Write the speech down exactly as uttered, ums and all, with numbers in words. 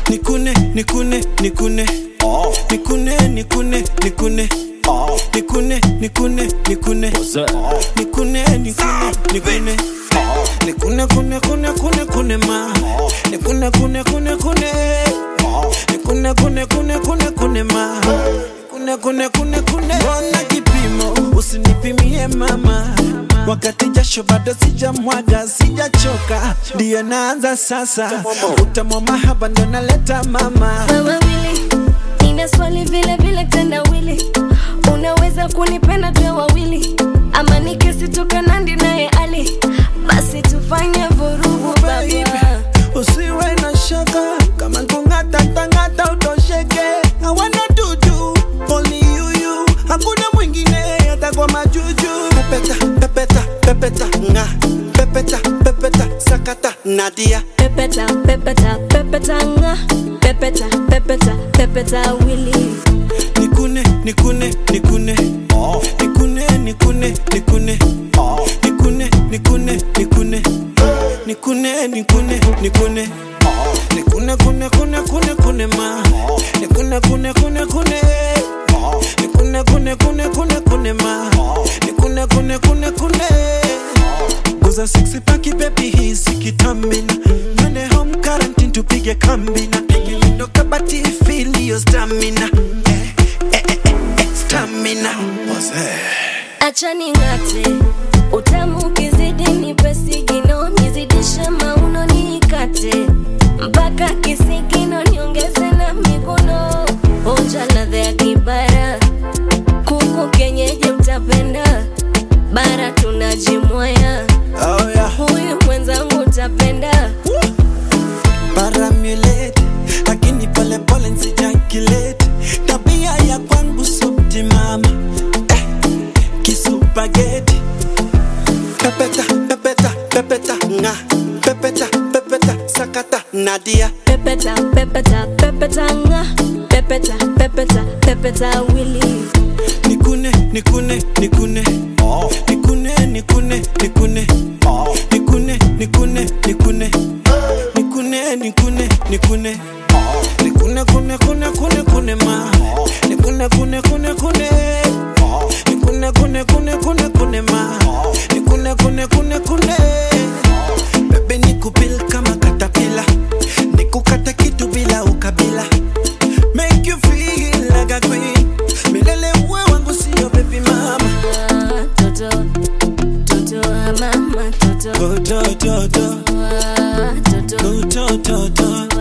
Nikune, nikune, nikune. Oh. Nikune, nikune, nikune. Oh. Nikune, nikune, nikune. Oh. Nikune, nikune, nikune. Oh. Nikune, kune, kune, kune, kune ma. Oh. Nikune, kune, kune, kune. Oh. Nikune, kune, kune, kune, kune ma. Kune, kune, kune, kune. Mbona kipimo usinipimie mama, wakati jasho bado sijamwaga, sijachoka, ndio naanza sasa. Utamu mahaba ndo naleta mama. Mama wili, nina swali vile vile tenda wili. Unaweza kunipenda tuwe wawili, ama nikesi toka Nandi naye Ali, basi tufanye vurugu baba. Usiwe na shaka, kama kungata tangata utosheke. I wanna do do, only you you. Hakuna mwingine hata kwa majuju. Pepeta, pepeta, pepeta, nga. Pepeta, pepeta, sakata, Nadia. Pepeta, pepeta, pepeta, nga. Pepeta, pepeta, pepeta, wili. Nikune, nikune, nikune. Oh. Nikune, nikune, nikune. Oh. Nikune, nikune, nikune. Nikune, nikune, nikune. Oh. Nikune, kune, kune, kune, kune ma. Oh. Nikune, kune, kune, kune. Oh. Nikune, kune, kune, kune, kune ma. Oh. Nikune, kune, kune, kune. Guza sexy paki baby hisi kitamina. Twende home quarantine tupige kambina. Ndo kabati feel your stamina. Eh, eh, eh, eh, stamina. Acha ningate, utamu ukizidi nipe sigino, nizidishe mauno nikate, mpaka kisigino niongeze na mikono. Onja ladha ya kibara, kuku kienyeji utapenda, bara tunajimwaya. Oh yeah. Huyu mwenzangu utapenda. Para mulete, lakini pole pole nsijakilete. Tabia ya kwangu subti mama, eh, kisupageti. Pepeta, pepeta, pepeta, nga. Pepeta, pepeta, sakata, Nadia. Pepeta, pepeta, pepeta, nga. Pepeta, pepeta, pepeta, wili. Nikune, nikune, nikune. Oh. Nikune, nikune, nikune. Oh. Nikune, nikune, nikune. Nikune, nikune, nikune. Oh. Nikune, kune, kune, kune, kune ma. Oh. Nikune, kune, kune, kune. Oh. Nikune, kune, kune, kune, kune ma. Oh. Nikune, kune, kune, kune. Bebe nikupil kama katapila, nikukata kitu bila ukabila. Make you feel like a queen. Milele uwe wangu siyo baby mama. Ah, toto, toto, ah, mama, toto. Toto, toto. Ah, toto. Toto, toto.